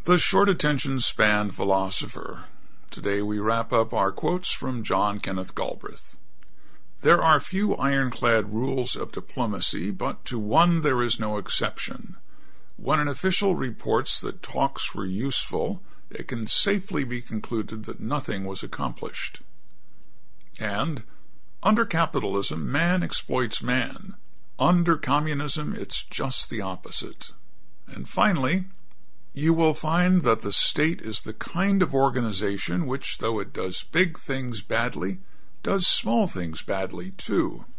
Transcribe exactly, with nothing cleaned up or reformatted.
The short attention span philosopher. Today we wrap up our quotes from John Kenneth Galbraith. There are few ironclad rules of diplomacy, but to one there is no exception. When an official reports that talks were useful, it can safely be concluded that nothing was accomplished. And, under capitalism, man exploits man. Under communism, it's just the opposite. And finally, you will find that the state is the kind of organization which, though it does big things badly, does small things badly too.